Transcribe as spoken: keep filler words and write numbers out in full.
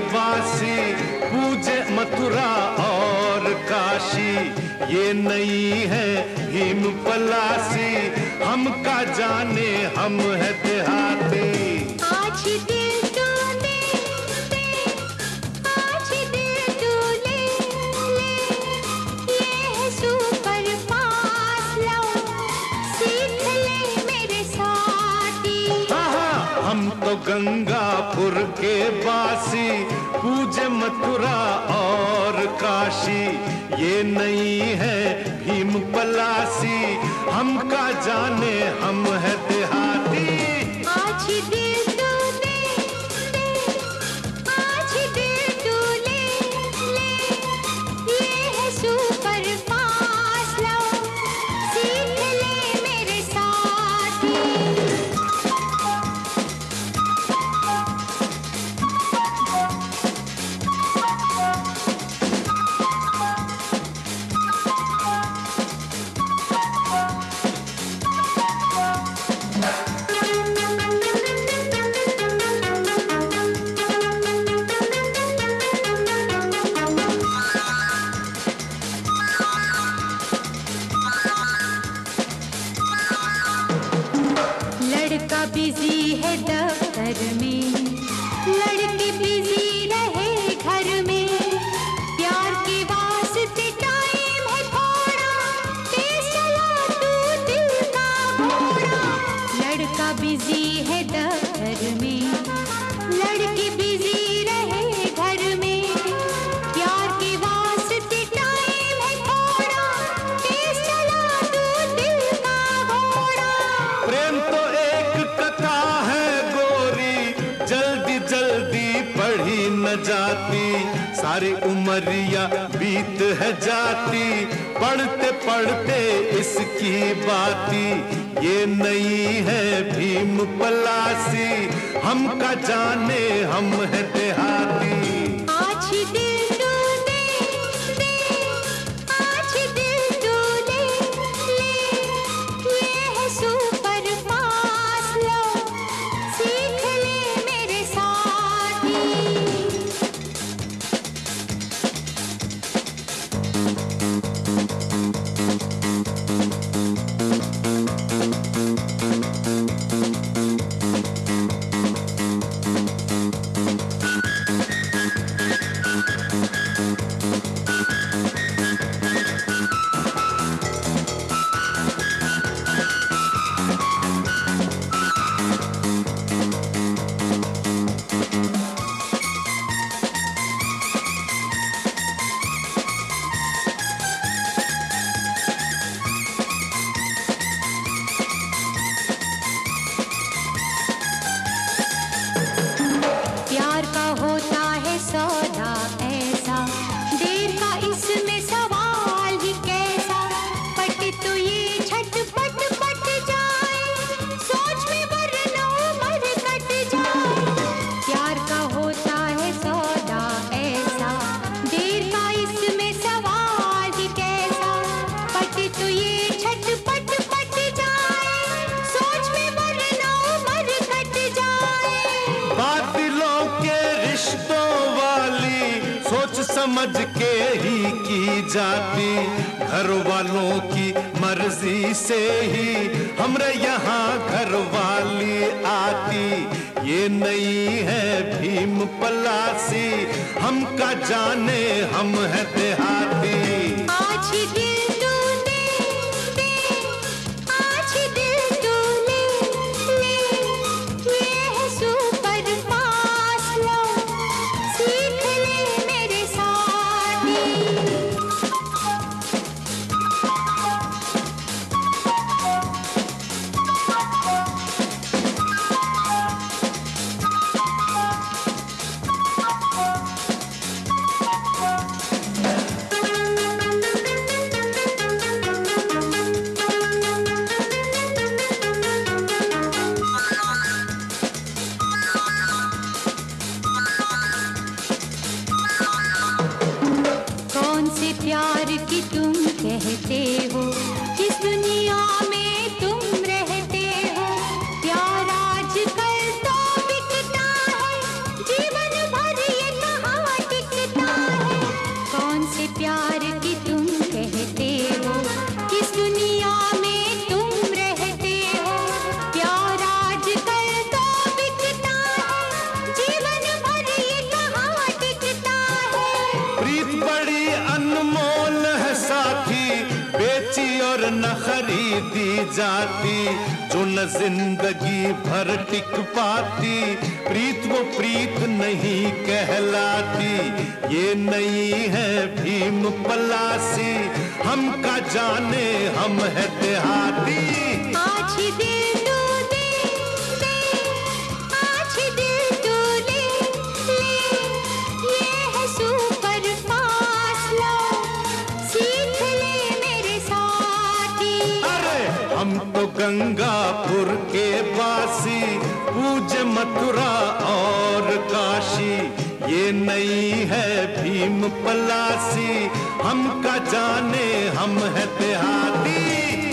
वासी पूजे मथुरा और काशी। ये नहीं है भीम पलासी, हम का जाने हम है देहाती। आज दिल तूने दे, आज दिल तूने ले, ये है सुपर फास्ट लव, सीख ले मेरे साथी। हाँ हाँ, हम तो गंगापुर के बासी पूजे मथुरा और काशी। ये नहीं है भीम पलासी, हम का जाने हम है देहाती। आज दिल तूने दे, आज दिल तूने ले, ये है सुपर फास्ट लव, सीख ले मेरे साथी। लड़का बिजी है दफ्तर में, लड़की बिजी रहे घर में, प्यार के वास्ते टाइम है थोड़ा, तेज चला तू दिल का घोड़ा। लड़का बिजी है दफ्तर में, लड़की बिजी रहे घर में, प्यार के वास्ते टाइम है थोड़ा, तेज चला तू दिल का घोड़ा। प्रेम तो एक कथा है गोरी, जल्दी जल्दी पढ़ी न जाती, सारी उमरिया बीत है जाती, पढ़ते पढ़ते इसकी बाती। ये नहीं है भीम पलासी, हम का जाने हम है देहाती। आज दिल तूने दे, आज दिल तूने ले, ये है सुपर फास्ट लव, सीख ले मेरे साथी। प्यार का होता है सौदा ऐसा, देर का इसमें सवाल ही कैसा, पट तो ये झटपट पट जाए, सोच में वरना उम्र कट जाए। प्यार का होता है सौदा ऐसा, देर का इसमें सवाल ही कैसा, पट तो ये झटपट पट जाए, सोच में वरना उम्र कट जाए। बातिलों के रिश्तों वाली सोच समझ के ही की जाती, घर वालों की मर्जी से ही हमरे यहाँ घर वाली आती। ये नहीं है भीम पलासी, हम का जाने हम है देहाती। आज दिल तूने दे, आज दिल तूने ले, ये है सुपर फास्ट लव, सीख ले मेरे साथी। प्यार की तुम कहते हो, किस दुनिया में तुम रहते हो। प्यार आजकल तो बिकता है, जीवन भर ये कहानी बेची और न खरीदी जाती, जो न जिंदगी भर टिक पाती, प्रीत वो प्रीत नहीं कहलाती। ये नहीं है भीम पलासी, हम का जाने हम है देहाती। आज ही दिल तू दे दे, आज ही दिल तू ले ले, ये है सुपर फास्ट लव, सीख ले मेरे साथी। अरे हम तो गंगापुर के वासी, पूज मथुरा और काशी। ये नहीं है भीम पलासी, हम का जाने हम है देहाती।